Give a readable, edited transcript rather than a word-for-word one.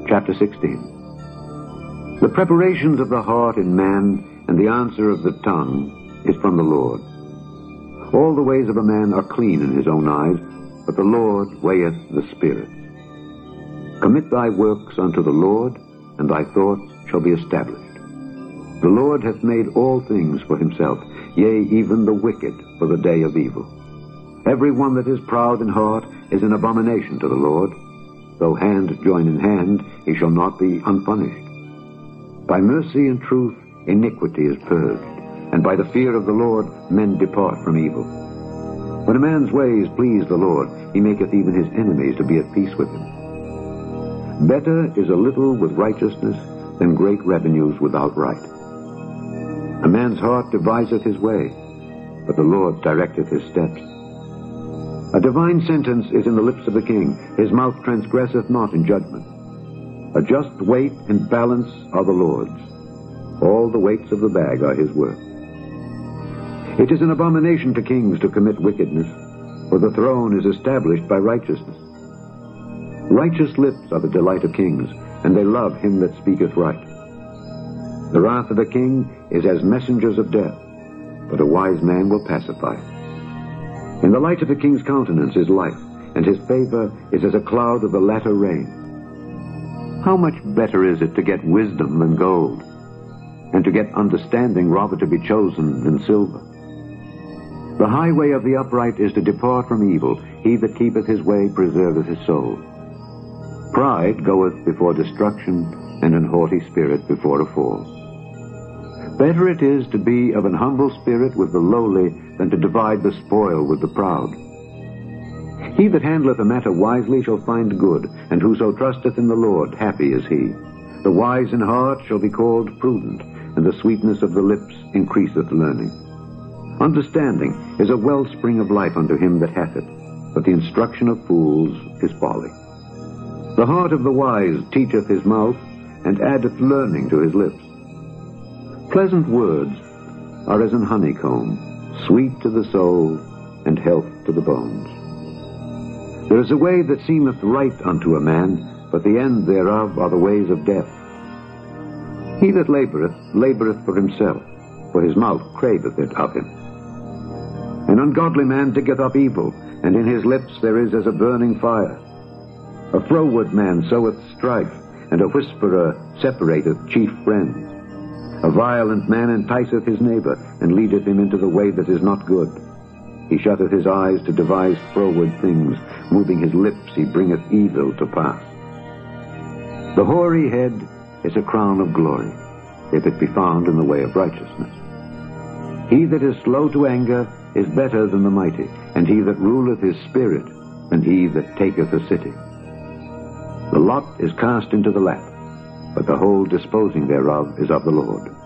Chapter 16. The preparations of the heart in man and the answer of the tongue is from the Lord. All the ways of a man are clean in his own eyes, but the Lord weigheth the spirits. Commit thy works unto the Lord, and thy thoughts shall be established. The Lord hath made all things for himself, yea, even the wicked for the day of evil. Every one that is proud in heart is an abomination to the Lord. Though hand join in hand, he shall not be unpunished. By mercy and truth iniquity is purged, and by the fear of the Lord men depart from evil. When a man's ways please the Lord, he maketh even his enemies to be at peace with him. Better is a little with righteousness than great revenues without right. A man's heart deviseth his way, but the Lord directeth his steps. A divine sentence is in the lips of the king. His mouth transgresseth not in judgment. A just weight and balance are the Lord's. All the weights of the bag are his work. It is an abomination to kings to commit wickedness, for the throne is established by righteousness. Righteous lips are the delight of kings, and they love him that speaketh right. The wrath of a king is as messengers of death, but a wise man will pacify it. In the light of a king's countenance is life, and his favor is as a cloud of the latter rain. How much better is it to get wisdom than gold, and to get understanding rather to be chosen than silver? The highway of the upright is to depart from evil. He that keepeth his way preserveth his soul. Pride goeth before destruction, and an haughty spirit before a fall. Better it is to be of an humble spirit with the lowly than to divide the spoil with the proud. He that handleth a matter wisely shall find good, and whoso trusteth in the Lord, happy is he. The wise in heart shall be called prudent, and the sweetness of the lips increaseth learning. Understanding is a wellspring of life unto him that hath it, but the instruction of fools is folly. The heart of the wise teacheth his mouth, and addeth learning to his lips. Pleasant words are as an honeycomb, sweet to the soul, and health to the bones. There is a way that seemeth right unto a man, but the end thereof are the ways of death. He that laboureth, laboureth for himself, for his mouth craveth it of him. An ungodly man diggeth up evil, and in his lips there is as a burning fire. A froward man soweth strife, and a whisperer separateth chief friends. A violent man enticeth his neighbor, and leadeth him into the way that is not good. He shutteth his eyes to devise froward things. Moving his lips he bringeth evil to pass. The hoary head is a crown of glory, if it be found in the way of righteousness. He that is slow to anger is better than the mighty, and he that ruleth his spirit than he that taketh a city. The lot is cast into the lap, but the whole disposing thereof is of the Lord.